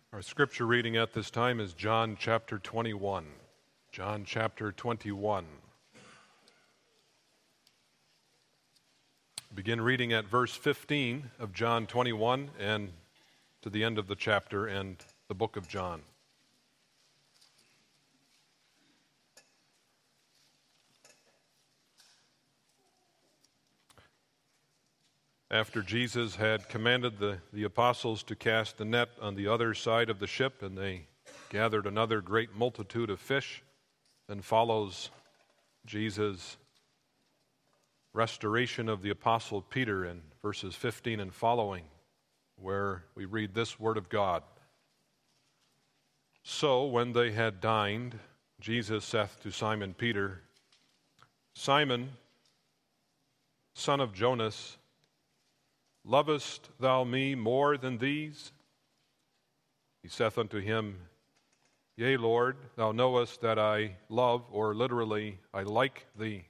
Our scripture reading at this time is John chapter 21. John chapter 21. Begin reading at verse 15 of John 21 and to the end of the chapter and the book of John. After Jesus had commanded the apostles to cast the net on the other side of the ship, and they gathered another great multitude of fish, then follows Jesus' restoration of the apostle Peter in verses 15 and following, where we read this word of God. So when they had dined, Jesus saith to Simon Peter, Simon, son of Jonas, lovest thou me more than these? He saith unto him, Yea, Lord, thou knowest that I love, or literally, I like thee.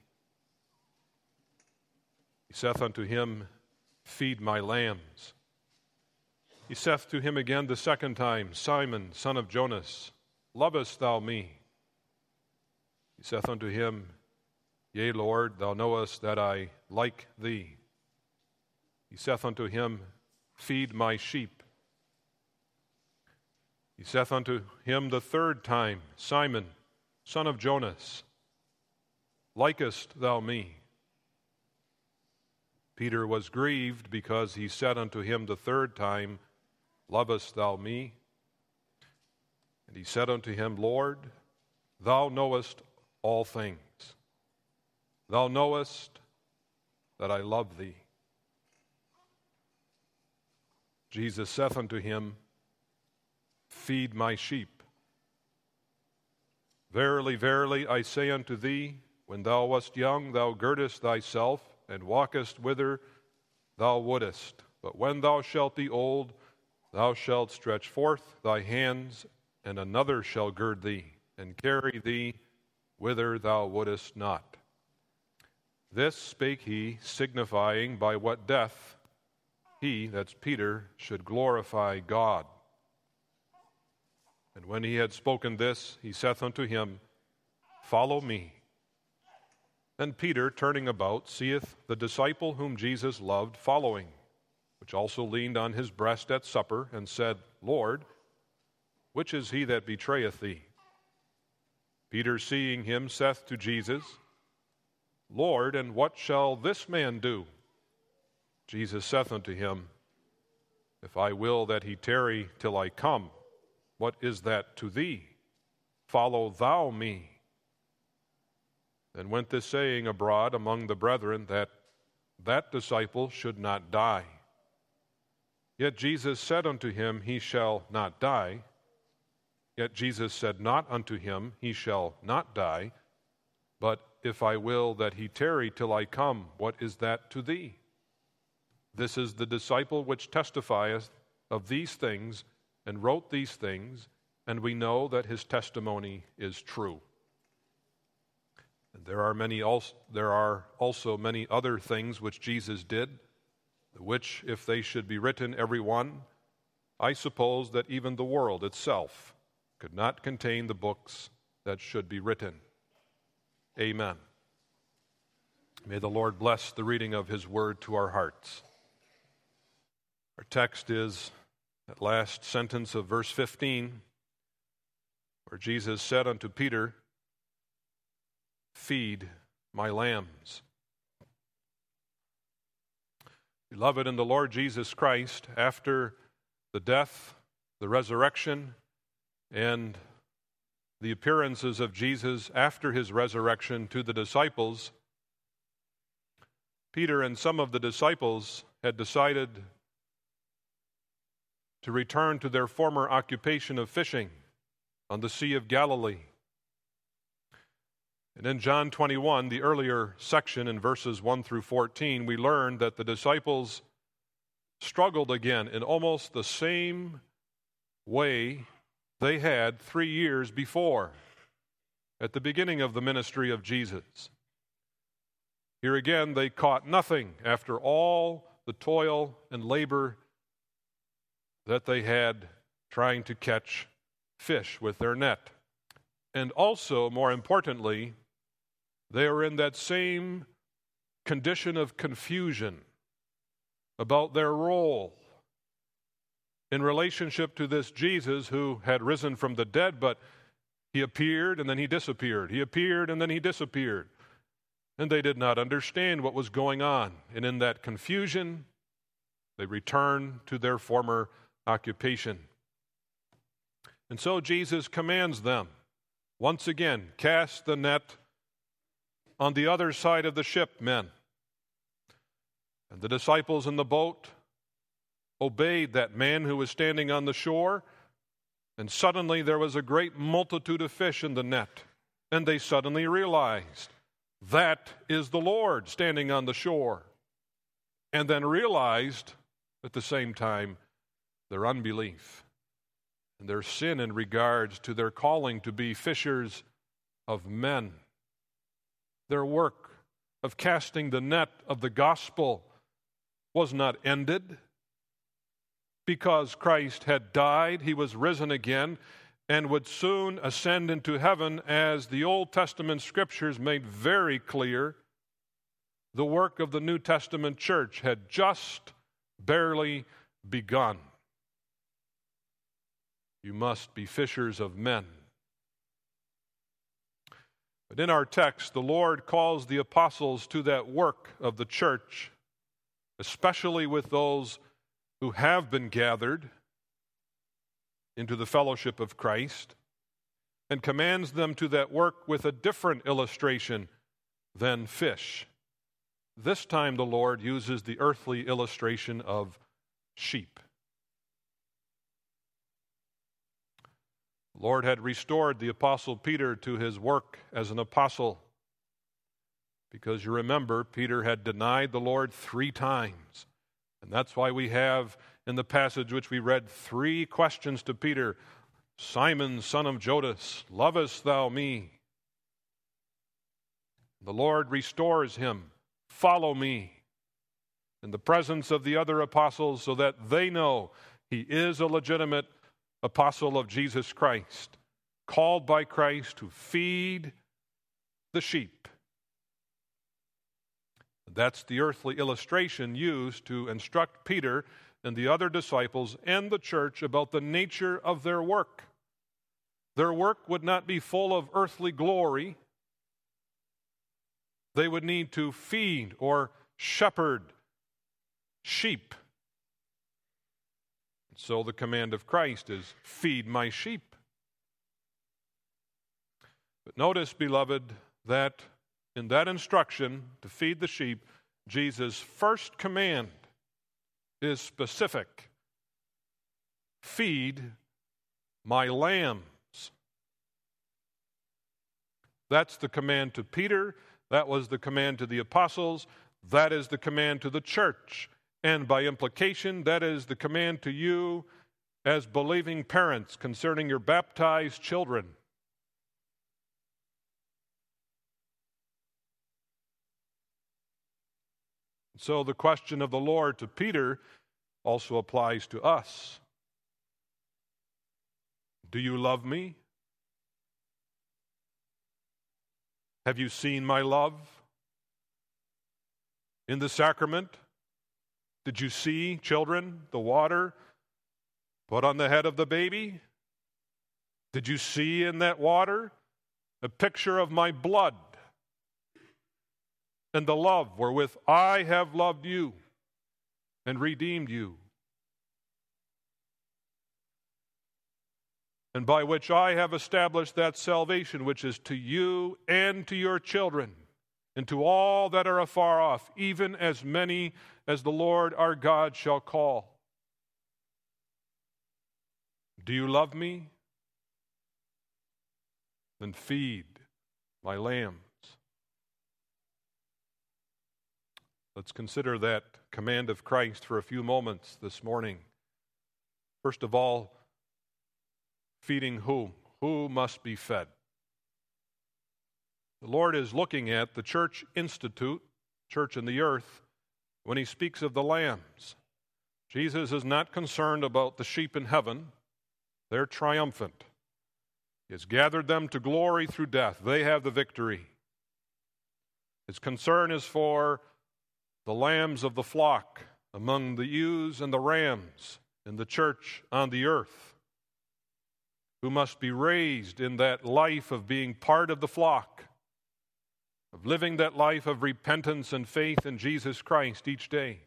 He saith unto him, Feed my lambs. He saith to him again the second time, Simon, son of Jonas, lovest thou me? He saith unto him, Yea, Lord, thou knowest that I like thee. He saith unto him, Feed my sheep. He saith unto him the third time, Simon, son of Jonas, likest thou me? Peter was grieved because he said unto him the third time, Lovest thou me? And he said unto him, Lord, thou knowest all things. Thou knowest that I love thee. Jesus saith unto him, Feed my sheep. Verily, verily, I say unto thee, when thou wast young, thou girdest thyself, and walkest whither thou wouldest. But when thou shalt be old, thou shalt stretch forth thy hands, and another shall gird thee, and carry thee whither thou wouldest not. This spake he, signifying by what death he, that's Peter, should glorify God. And when he had spoken this, he saith unto him, Follow me. Then Peter, turning about, seeth the disciple whom Jesus loved following, which also leaned on his breast at supper, and said, Lord, which is he that betrayeth thee? Peter, seeing him, saith to Jesus, Lord, and what shall this man do? Jesus saith unto him, If I will that he tarry till I come, what is that to thee? Follow thou me. Then went this saying abroad among the brethren, that disciple should not die. Yet Jesus said unto him, He shall not die. Yet Jesus said not unto him, He shall not die, but if I will that he tarry till I come, what is that to thee? This is the disciple which testifieth of these things, and wrote these things, and we know that his testimony is true. And there are also many other things which Jesus did, which, if they should be written every one, I suppose that even the world itself could not contain the books that should be written. Amen. May the Lord bless the reading of his word to our hearts. Our text is that last sentence of verse 15, where Jesus said unto Peter, Feed my lambs. Beloved in the Lord Jesus Christ, after the death, the resurrection, and the appearances of Jesus after his resurrection to the disciples, Peter and some of the disciples had decided to return to their former occupation of fishing on the Sea of Galilee. And in John 21, the earlier section in verses 1 through 14, we learn that the disciples struggled again in almost the same way they had 3 years before, at the beginning of the ministry of Jesus. Here again, they caught nothing after all the toil and labor that they had trying to catch fish with their net. And also, more importantly, they were in that same condition of confusion about their role in relationship to this Jesus who had risen from the dead, but he appeared and then he disappeared. He appeared and then he disappeared. And they did not understand what was going on. And in that confusion, they returned to their former occupation. And so Jesus commands them, once again, cast the net on the other side of the ship, men. And the disciples in the boat obeyed that man who was standing on the shore, and suddenly there was a great multitude of fish in the net. And they suddenly realized, that is the Lord standing on the shore. And then realized at the same time their unbelief and their sin in regards to their calling to be fishers of men. Their work of casting the net of the gospel was not ended because Christ had died. He was risen again and would soon ascend into heaven, as the Old Testament scriptures made very clear. The work of the New Testament church had just barely begun. You must be fishers of men. But in our text, the Lord calls the apostles to that work of the church, especially with those who have been gathered into the fellowship of Christ, and commands them to that work with a different illustration than fish. This time the Lord uses the earthly illustration of sheep. The Lord had restored the apostle Peter to his work as an apostle, because you remember Peter had denied the Lord 3 times. And that's why we have in the passage which we read 3 questions to Peter. Simon, son of Jonas, lovest thou me? The Lord restores him. Follow me, in the presence of the other apostles, so that they know he is a legitimate apostle of Jesus Christ, called by Christ to feed the sheep. That's the earthly illustration used to instruct Peter and the other disciples and the church about the nature of their work. Their work would not be full of earthly glory. They would need to feed or shepherd sheep. So the command of Christ is, feed my sheep. But notice, beloved, that in that instruction to feed the sheep, Jesus' first command is specific. Feed my lambs. That's the command to Peter. That was the command to the apostles. That is the command to the church. And by implication, that is the command to you as believing parents concerning your baptized children. So the question of the Lord to Peter also applies to us. Do you love me? Have you seen my love in the sacrament? Did you see, children, the water put on the head of the baby? Did you see in that water a picture of my blood and the love wherewith I have loved you and redeemed you, and by which I have established that salvation which is to you and to your children, and to all that are afar off, even as many as the Lord our God shall call? Do you love me? Then feed my lambs. Let's consider that command of Christ for a few moments this morning. First of all, feeding whom? Who must be fed? The Lord is looking at the church institute, church in the earth, when he speaks of the lambs. Jesus is not concerned about the sheep in heaven. They're triumphant. He has gathered them to glory through death. They have the victory. His concern is for the lambs of the flock among the ewes and the rams in the church on the earth, who must be raised in that life of being part of the flock, of living that life of repentance and faith in Jesus Christ each day.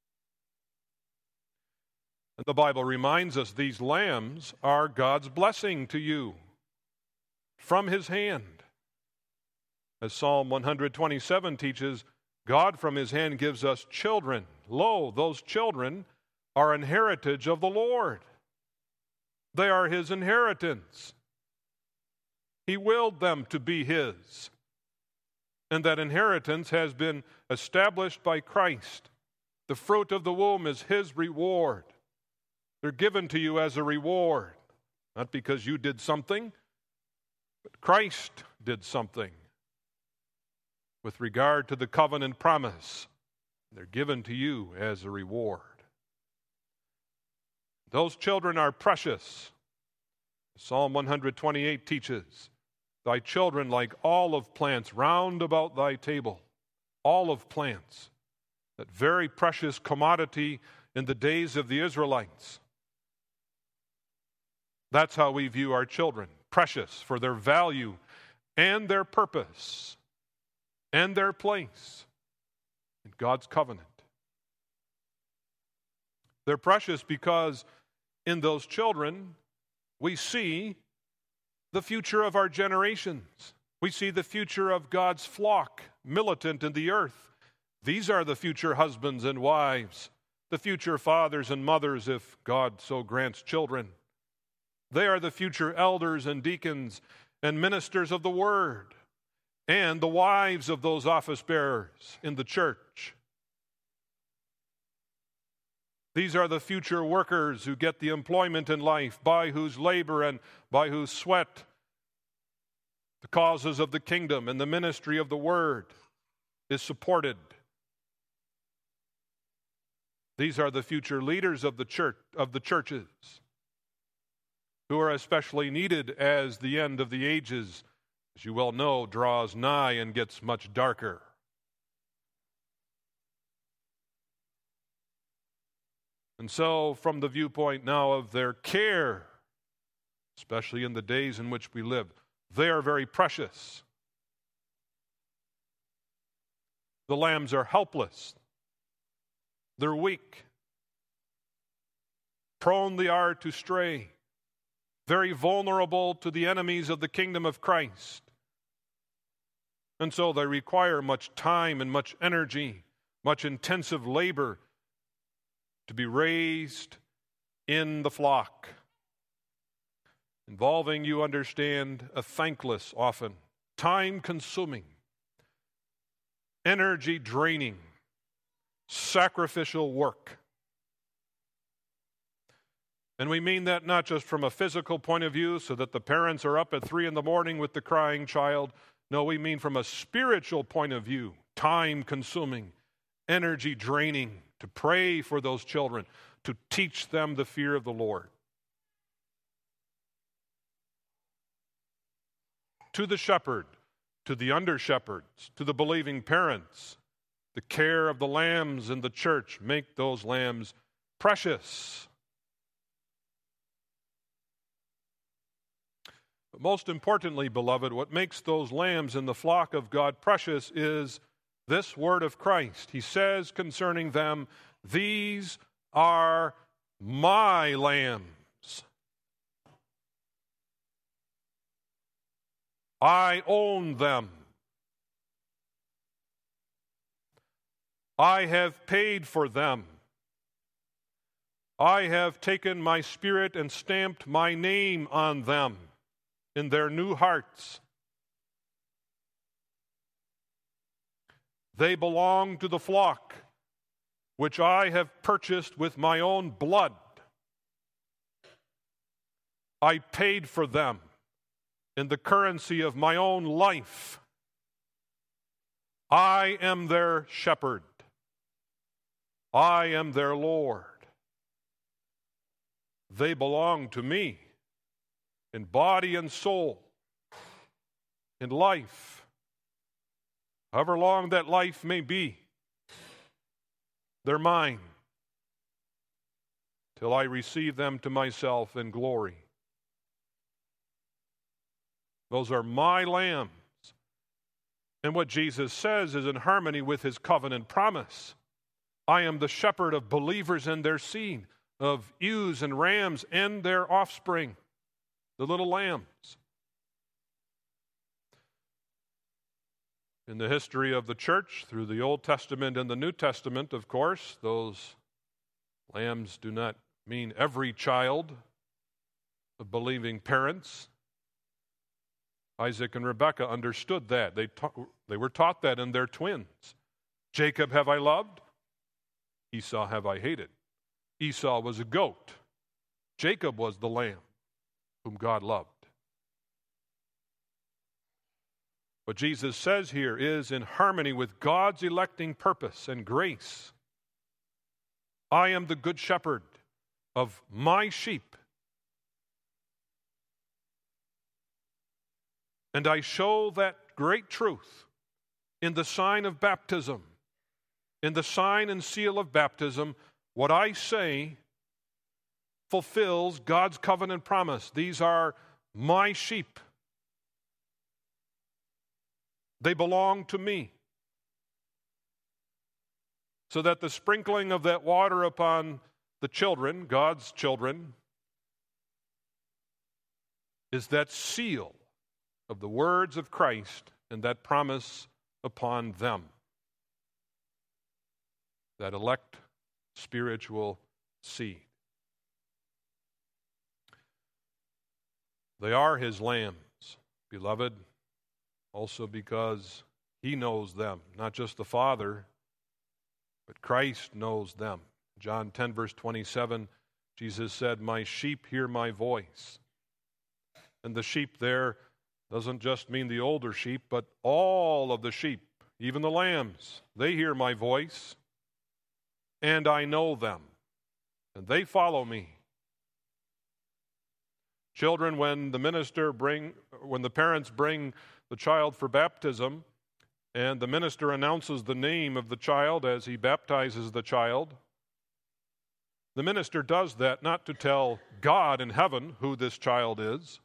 And the Bible reminds us these lambs are God's blessing to you from His hand. As Psalm 127 teaches, God from His hand gives us children. Lo, those children are an heritage of the Lord. They are His inheritance. He willed them to be His. And that inheritance has been established by Christ. The fruit of the womb is His reward. They're given to you as a reward, not because you did something, but Christ did something. With regard to the covenant promise, they're given to you as a reward. Those children are precious. Psalm 128 teaches, thy children like olive plants round about thy table. Olive plants, that very precious commodity in the days of the Israelites. That's how we view our children, precious for their value and their purpose and their place in God's covenant. They're precious because in those children we see the future of our generations. We see the future of God's flock militant in the earth. These are the future husbands and wives, the future fathers and mothers if God so grants children. They are the future elders and deacons and ministers of the word and the wives of those office bearers in the church. These are the future workers who get the employment in life by whose labor and by whose sweat the causes of the kingdom and the ministry of the word is supported. These are the future leaders of the church, of the churches, who are especially needed as the end of the ages, as you well know, draws nigh and gets much darker. And so, from the viewpoint now of their care, especially in the days in which we live, they are very precious. The lambs are helpless. They're weak. Prone they are to stray. Very vulnerable to the enemies of the kingdom of Christ. And so they require much time and much energy, much intensive labor to be raised in the flock, involving, you understand, a thankless, often time-consuming, energy-draining, sacrificial work. And we mean that not just from a physical point of view, so that the parents are up at 3 a.m. with the crying child. No, we mean from a spiritual point of view, time-consuming, energy-draining, to pray for those children, to teach them the fear of the Lord. To the shepherd, to the under-shepherds, to the believing parents, the care of the lambs in the church make those lambs precious. But most importantly, beloved, what makes those lambs in the flock of God precious is this word of Christ. He says concerning them, these are my lambs. I own them. I have paid for them. I have taken my spirit and stamped my name on them in their new hearts. They belong to the flock, which I have purchased with my own blood. I paid for them in the currency of my own life. I am their shepherd. I am their Lord. They belong to me. in body and soul, in life, however long that life may be. They're mine till I receive them to myself in glory. Those are my lambs. And what Jesus says is in harmony with his covenant promise. I am the shepherd of believers and their seed, of ewes and rams and their offspring, the little lambs. In the history of the church, through the Old Testament and the New Testament, of course, those lambs do not mean every child of believing parents. Isaac and Rebekah understood that. They were taught that in their twins. Jacob have I loved, Esau have I hated. Esau was a goat. Jacob was the lamb whom God loved. What Jesus says here is in harmony with God's electing purpose and grace. I am the good shepherd of my sheep. And I show that great truth in the sign of baptism. In the sign and seal of baptism, what I say fulfills God's covenant promise. These are my sheep. They belong to me. So that the sprinkling of that water upon the children, God's children, is that seal of the words of Christ and that promise upon them. That elect spiritual seed. They are his lambs, beloved, also because he knows them, not just the Father, but Christ knows them. John 10, verse 27, Jesus said, my sheep hear my voice. And the sheep there doesn't just mean the older sheep, but all of the sheep, even the lambs, they hear my voice, and I know them, and they follow me. Children, when the parents bring the child for baptism, and the minister announces the name of the child as he baptizes the child, the minister does that not to tell God in heaven who this child is.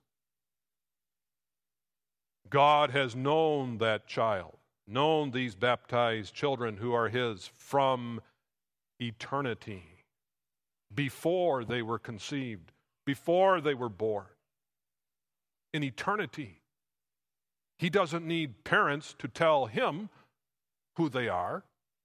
God has known that child, known these baptized children who are his from eternity, before they were conceived, before they were born. In eternity. He doesn't need parents to tell him who they are.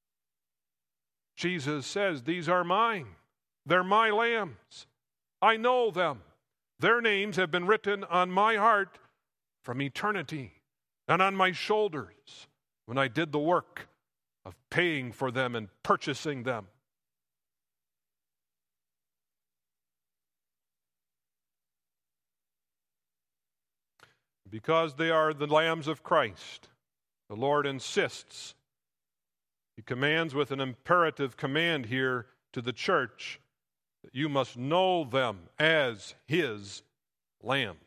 Jesus says, these are mine. They're my lambs. I know them. Their names have been written on my heart from eternity and on my shoulders when I did the work of paying for them and purchasing them. Because they are the lambs of Christ, the Lord insists. He commands with an imperative command here to the church that you must know them as his lambs.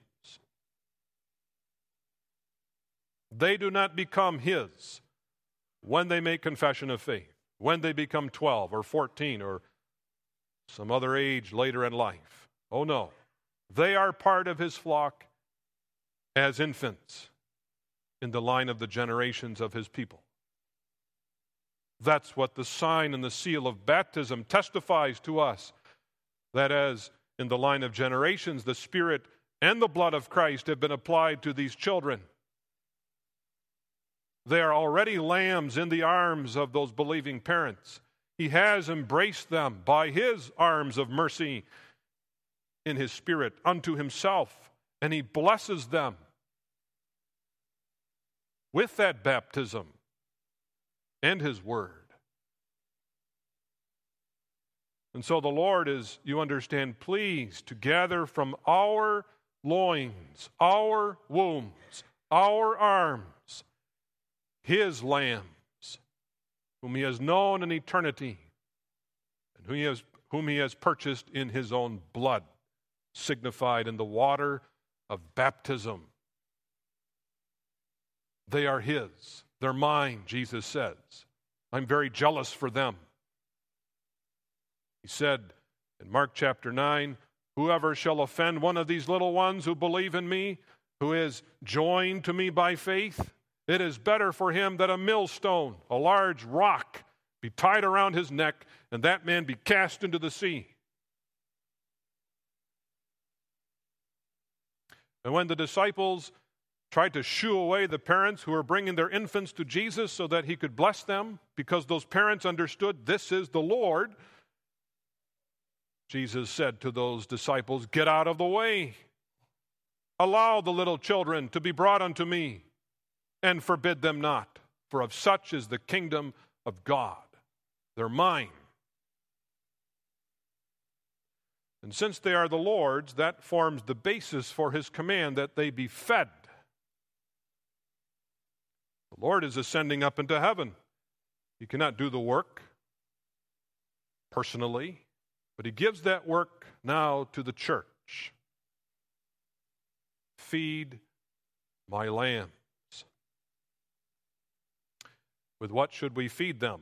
They do not become his when they make confession of faith, when they become 12 or 14 or some other age later in life. Oh no, they are part of his flock as infants in the line of the generations of his people. That's what the sign and the seal of baptism testifies to us, that as in the line of generations, the Spirit and the blood of Christ have been applied to these children. They are already lambs in the arms of those believing parents. He has embraced them by his arms of mercy in his Spirit unto himself, and he blesses them with that baptism and his word. And so the Lord is, you understand, pleased to gather from our loins, our wombs, our arms, his lambs, whom he has known in eternity, and whom he has purchased in his own blood, signified in the water of baptism. They are His. They're mine, Jesus says. I'm very jealous for them. He said in Mark chapter 9, whoever shall offend one of these little ones who believe in me, who is joined to me by faith, it is better for him that a millstone, a large rock, be tied around his neck, and that man be cast into the sea. And when the disciples tried to shoo away the parents who were bringing their infants to Jesus so that He could bless them, because those parents understood this is the Lord, Jesus said to those disciples, get out of the way. Allow the little children to be brought unto me, and forbid them not, for of such is the kingdom of God. They're mine. And since they are the Lord's, that forms the basis for His command that they be fed. The Lord is ascending up into heaven. He cannot do the work personally, but He gives that work now to the church. Feed my lambs. With what should we feed them?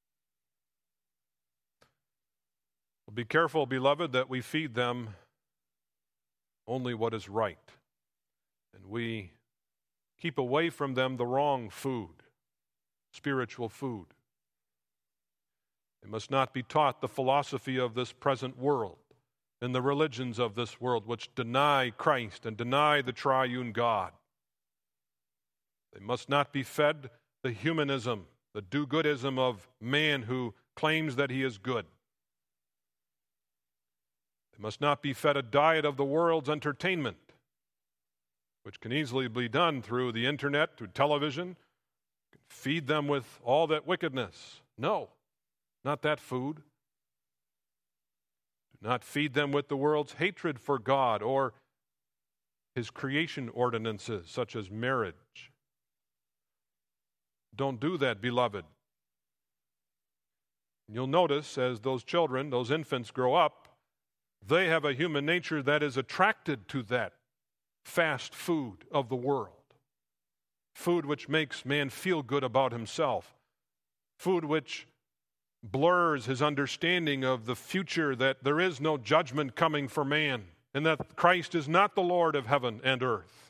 Well, be careful, beloved, that we feed them only what is right, and we keep away from them the wrong food, spiritual food. They must not be taught the philosophy of this present world and the religions of this world, which deny Christ and deny the triune God. They must not be fed the humanism, the do-goodism of man who claims that he is good. They must not be fed a diet of the world's entertainment, which can easily be done through the internet, through television. Feed them with all that wickedness. No, not that food. Do not feed them with the world's hatred for God or His creation ordinances, such as marriage. Don't do that, beloved. You'll notice as those children, those infants grow up, they have a human nature that is attracted to that fast food of the world. Food which makes man feel good about himself. Food which blurs his understanding of the future, that there is no judgment coming for man, and that Christ is not the Lord of heaven and earth.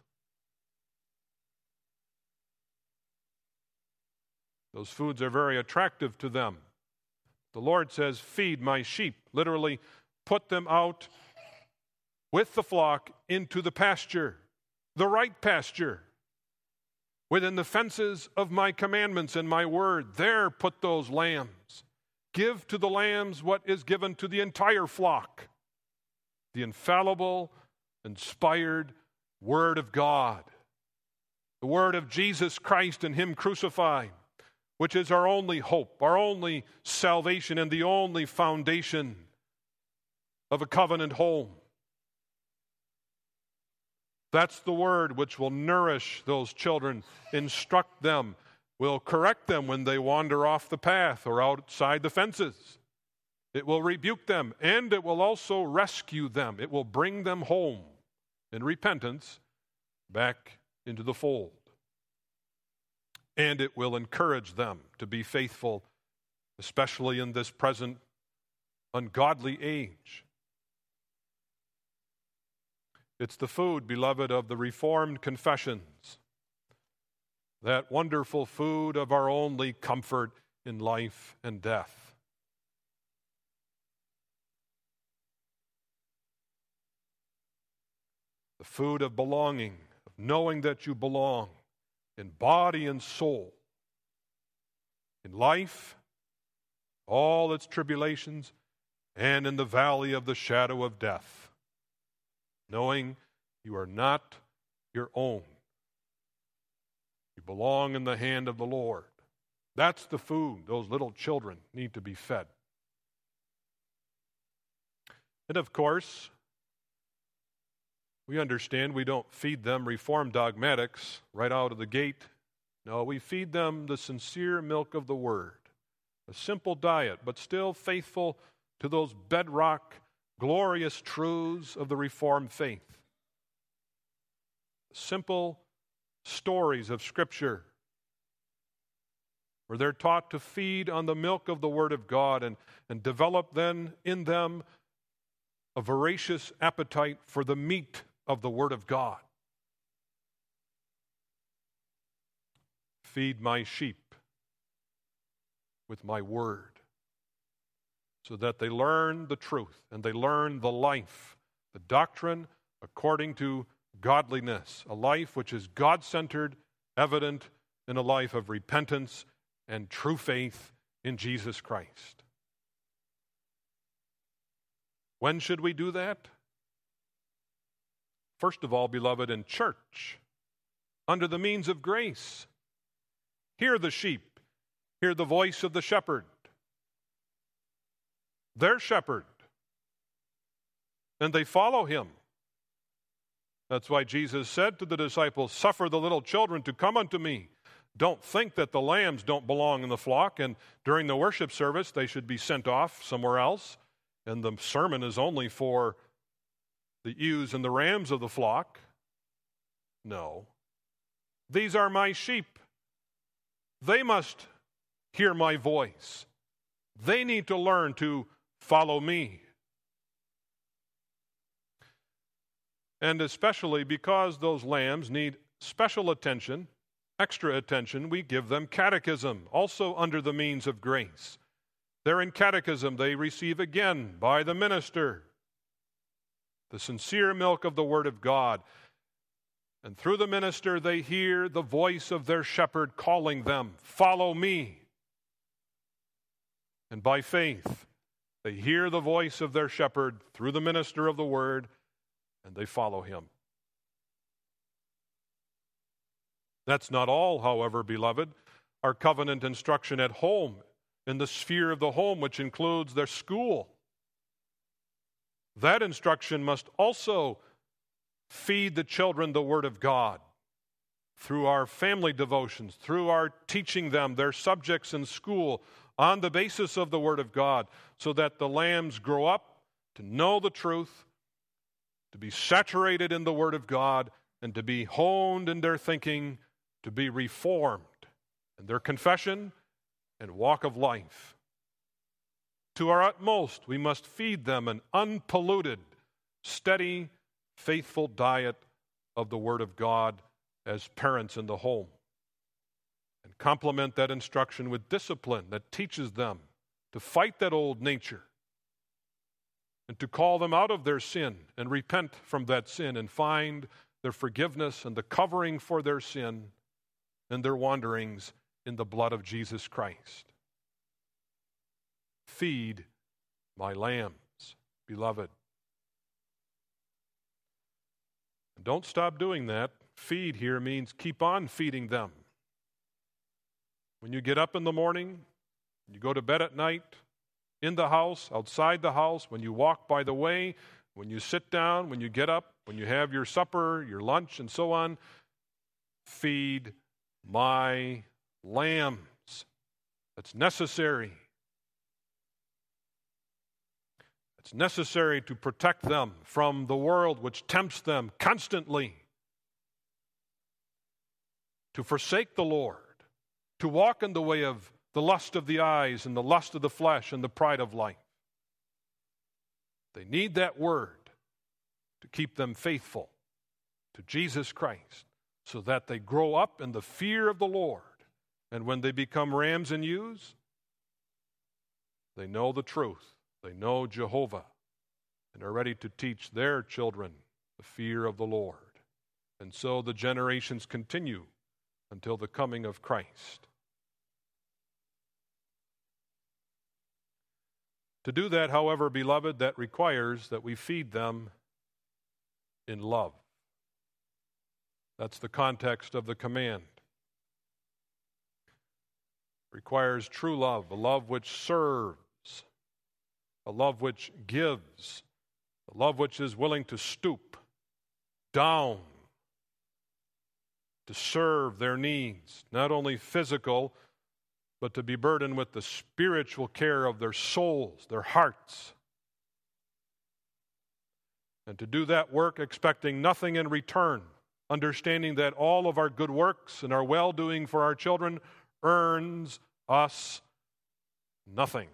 Those foods are very attractive to them. The Lord says, feed my sheep. Literally, put them out with the flock into the pasture, the right pasture, within the fences of my commandments and my word. There put those lambs. Give to the lambs what is given to the entire flock, the infallible, inspired Word of God, the Word of Jesus Christ and Him crucified, which is our only hope, our only salvation, and the only foundation of a covenant home. That's the Word which will nourish those children, instruct them, will correct them when they wander off the path or outside the fences. It will rebuke them, and it will also rescue them. It will bring them home in repentance back into the fold. And it will encourage them to be faithful, especially in this present ungodly age. It's the food, beloved, of the Reformed confessions, that wonderful food of our only comfort in life and death. The food of belonging, of knowing that you belong in body and soul, in life, all its tribulations, and in the valley of the shadow of death, knowing you are not your own. You belong in the hand of the Lord. That's the food those little children need to be fed. And of course, we understand we don't feed them Reformed dogmatics right out of the gate. No, we feed them the sincere milk of the Word. A simple diet, but still faithful to those bedrock, glorious truths of the Reformed faith. simple stories of Scripture, where they're taught to feed on the milk of the Word of God and develop then in them a voracious appetite for the meat of the Word of God. Feed my sheep with my word, so that they learn the truth and they learn the life, the doctrine according to godliness, a life which is God-centered, evident in a life of repentance and true faith in Jesus Christ. When should we do that? First of all, beloved, in church, under the means of grace. Hear the sheep, hear the voice of the shepherd, their shepherd, and they follow him. That's why Jesus said to the disciples, "Suffer the little children to come unto me." Don't think that the lambs don't belong in the flock, and during the worship service they should be sent off somewhere else, and the sermon is only for the ewes and the rams of the flock. No. These are my sheep. They must hear my voice. They need to learn to follow me. And especially because those lambs need special attention, extra attention, we give them catechism, also under the means of grace. They're in catechism. They receive again by the minister the sincere milk of the Word of God. And through the minister, they hear the voice of their shepherd calling them, "Follow me." And by faith, they hear the voice of their shepherd through the minister of the Word, and they follow him. That's not all, however, beloved. Our covenant instruction at home, in the sphere of the home, which includes their school, that instruction must also feed the children the Word of God through our family devotions, through our teaching them their subjects in school on the basis of the Word of God, so that the lambs grow up to know the truth, to be saturated in the Word of God, and to be honed in their thinking, to be reformed in their confession and walk of life. To our utmost, we must feed them an unpolluted, steady, faithful diet of the Word of God as parents in the home, and complement that instruction with discipline that teaches them to fight that old nature and to call them out of their sin and repent from that sin and find their forgiveness and the covering for their sin and their wanderings in the blood of Jesus Christ. Feed my lambs, beloved. And don't stop doing that. Feed here means keep on feeding them. When you get up in the morning, you go to bed at night, in the house, outside the house, when you walk by the way, when you sit down, when you get up, when you have your supper, your lunch, and so on, feed my lambs. That's necessary. It's necessary to protect them from the world which tempts them constantly to forsake the Lord, to walk in the way of the lust of the eyes and the lust of the flesh and the pride of life. They need that word to keep them faithful to Jesus Christ, so that they grow up in the fear of the Lord. And when they become rams and ewes, they know the truth. They know Jehovah and are ready to teach their children the fear of the Lord. And so the generations continue until the coming of Christ. To do that, however, beloved, that requires that we feed them in love. That's the context of the command. It requires true love, a love which serves, a love which gives, a love which is willing to stoop down to serve their needs, not only physical, but to be burdened with the spiritual care of their souls, their hearts. And to do that work expecting nothing in return, understanding that all of our good works and our well-doing for our children earns us nothing.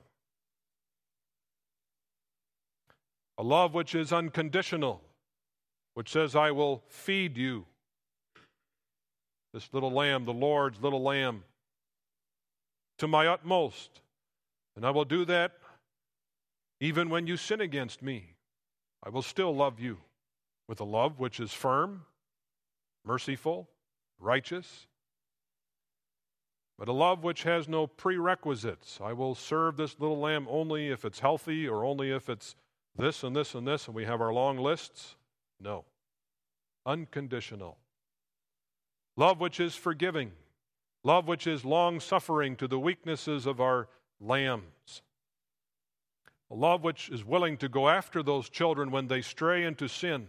A love which is unconditional, which says, I will feed you. This little lamb, the Lord's little lamb, to my utmost. And I will do that even when you sin against me. I will still love you with a love which is firm, merciful, righteous, but a love which has no prerequisites. I will serve this little lamb only if it's healthy or only if it's this and this and this, and we have our long lists. No. Unconditional. Love which is forgiving. Love which is long-suffering to the weaknesses of our lambs. A love which is willing to go after those children when they stray into sin,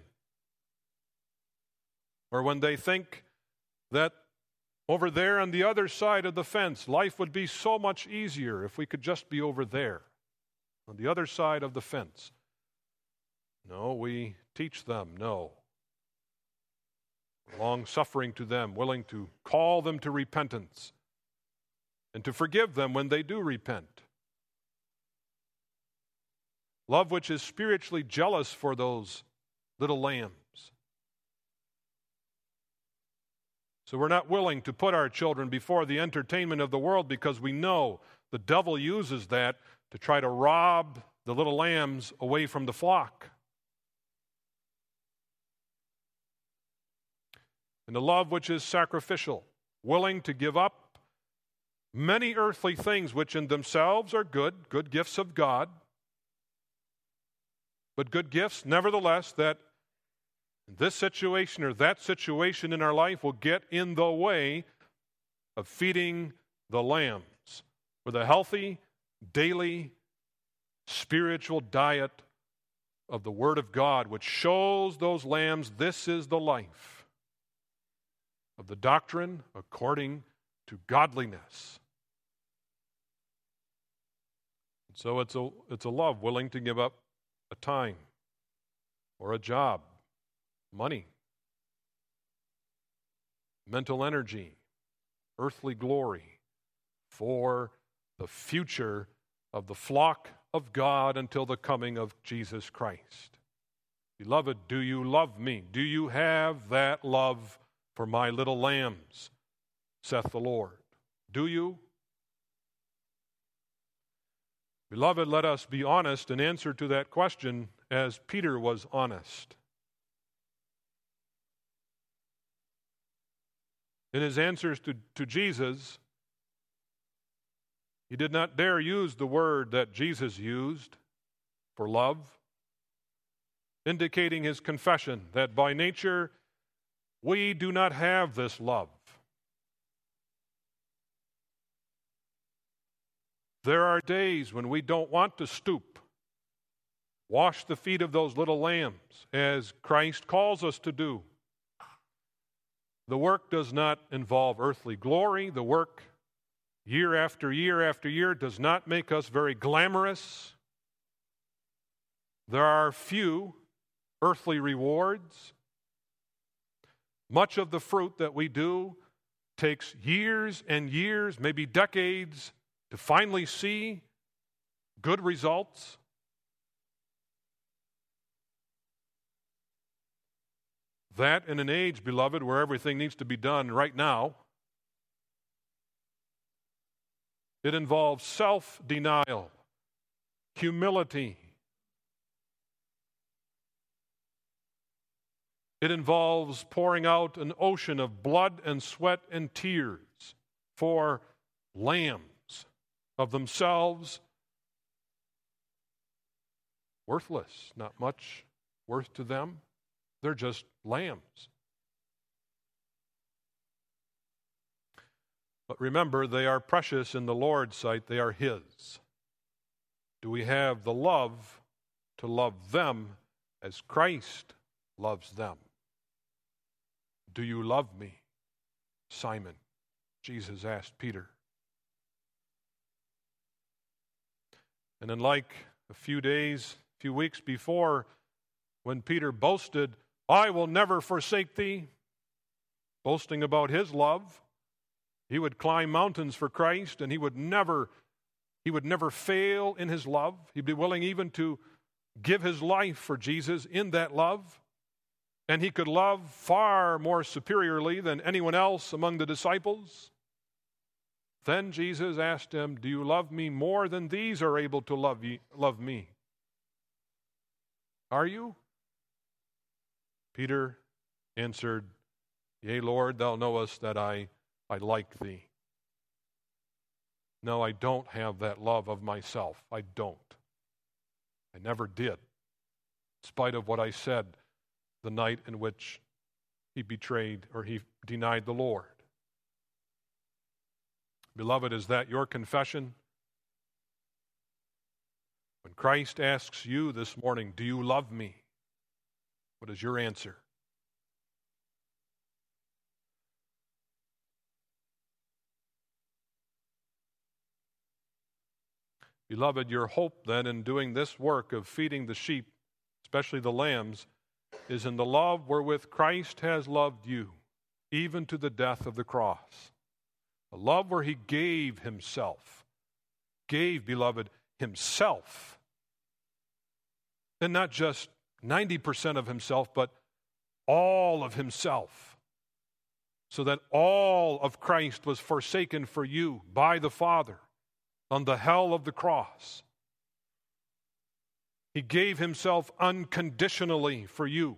or when they think that over there on the other side of the fence, life would be so much easier if we could just be over there, on the other side of the fence. No, we teach them no. Long-suffering to them, willing to call them to repentance, and to forgive them when they do repent. Love which is spiritually jealous for those little lambs. So we're not willing to put our children before the entertainment of the world because we know the devil uses that to try to rob the little lambs away from the flock. And a love which is sacrificial, willing to give up many earthly things which in themselves are good gifts of God, but good gifts, nevertheless, that this situation or that situation in our life will get in the way of feeding the lambs with a healthy, daily, spiritual diet of the Word of God, which shows those lambs this is the life of the doctrine according to godliness. So it's a love willing to give up a time or a job, money, mental energy, earthly glory for the future of the flock of God until the coming of Jesus Christ. Beloved, do you love me? Do you have that love for my little lambs, saith the Lord? Do you? Beloved, let us be honest and answer to that question as Peter was honest. In his answers to Jesus, he did not dare use the word that Jesus used for love, indicating his confession that by nature we do not have this love. There are days when we don't want to stoop, wash the feet of those little lambs, as Christ calls us to do. The work does not involve earthly glory. The work, year after year after year, does not make us very glamorous. There are few earthly rewards. Much of the fruit that we do takes years and years, maybe decades, to finally see good results. That in an age, beloved, where everything needs to be done right now, it involves self-denial, humility. It involves pouring out an ocean of blood and sweat and tears for lambs of themselves, worthless, not much worth to them. They're just lambs. But remember, they are precious in the Lord's sight. They are His. Do we have the love to love them as Christ loves them? Do you love me, Simon? Jesus asked Peter. And then, like a few weeks before, when Peter boasted, I will never forsake thee, boasting about his love. He would climb mountains for Christ, and he would never fail in his love. He'd be willing even to give his life for Jesus in that love. And he could love far more superiorly than anyone else among the disciples. Then Jesus asked him, "Do you love me more than these are able to love me? Are you?" Peter answered, "Yea, Lord, thou knowest that I like thee." No, I don't have that love of myself. I don't. I never did, in spite of what I said the night in which he betrayed or he denied the Lord. Beloved, is that your confession? When Christ asks you this morning, "Do you love me?" what is your answer? Beloved, your hope then in doing this work of feeding the sheep, especially the lambs, is in the love wherewith Christ has loved you, even to the death of the cross. A love where he gave himself. Gave, beloved, himself. And not just 90% of himself, but all of himself. So that all of Christ was forsaken for you by the Father on the hell of the cross. He gave himself unconditionally for you.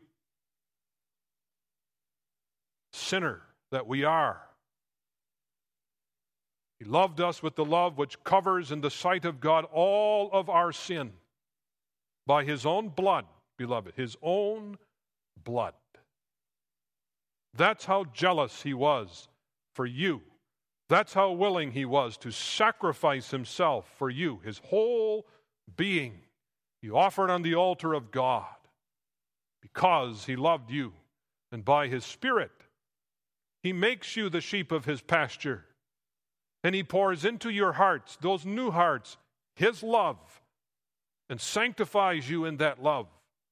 Sinner that we are. He loved us with the love which covers in the sight of God all of our sin by his own blood, beloved, his own blood. That's how jealous he was for you. That's how willing he was to sacrifice himself for you, his whole being. He offered on the altar of God because he loved you. And by his Spirit, he makes you the sheep of his pasture. And he pours into your hearts, those new hearts, his love and sanctifies you in that love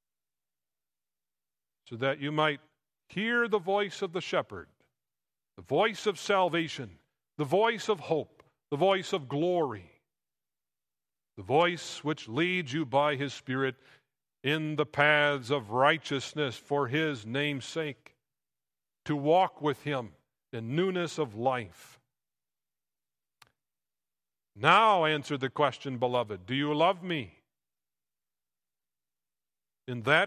so that you might hear the voice of the shepherd, the voice of salvation, the voice of hope, the voice of glory, the voice which leads you by his Spirit in the paths of righteousness for his name's sake, to walk with him in newness of life. Now answer the question, beloved, do you love me? In that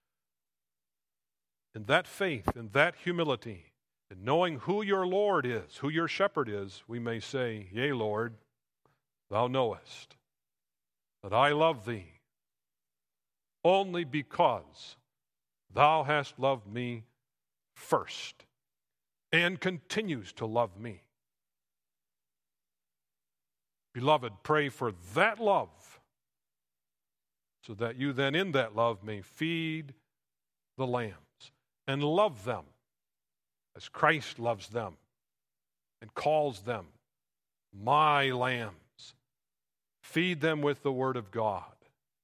faith, in that humility, in knowing who your Lord is, who your shepherd is, we may say, "Yea, Lord, thou knowest that I love thee only because thou hast loved me first and continues to love me." Beloved, pray for that love so that you then in that love may feed the lambs and love them as Christ loves them and calls them my lambs. Feed them with the word of God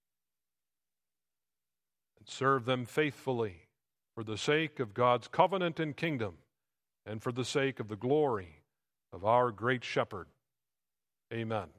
and serve them faithfully for the sake of God's covenant and kingdom and for the sake of the glory of our great shepherd. Amen.